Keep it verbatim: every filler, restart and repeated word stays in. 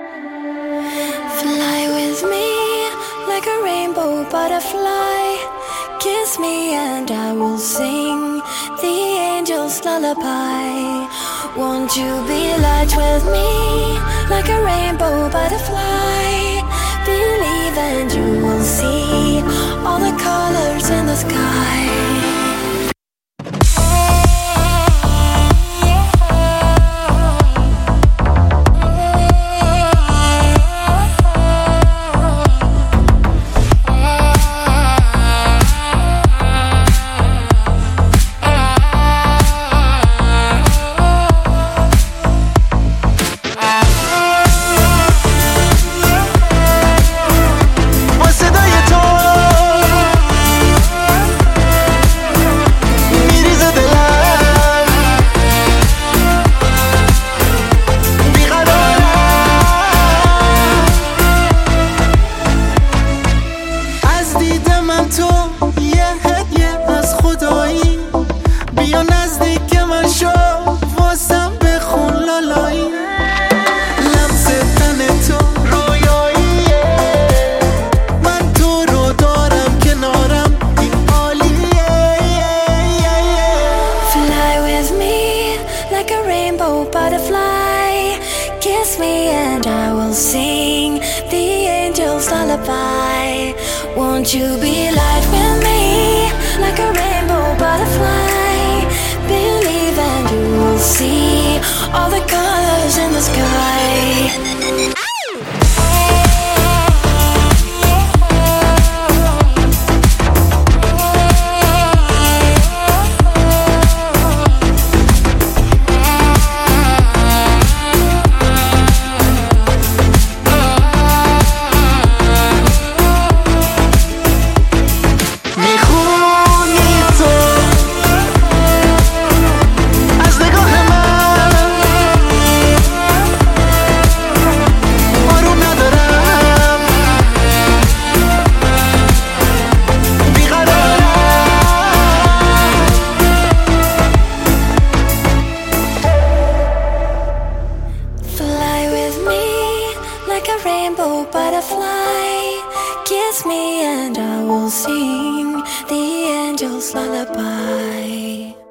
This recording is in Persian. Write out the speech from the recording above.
Fly with me like a rainbow butterfly. Kiss me and I will sing the angel's lullaby. Won't you be light with me like a rainbow butterfly? Believe and you will see all the colors in the sky. تو یه هدیه از خدایی، بیا نزدیک من شو واسم بخون لالایی. لمس تن تو رویاییه، من تو رو دارم کنارم، این عالیه. Fly with me like a rainbow butterfly. Kiss me and I will sing the angel's lullaby. Won't you be light with me like a rainbow butterfly? Believe and you will see all the colors in the sky. Like a rainbow butterfly, kiss me and I will sing the angel's lullaby.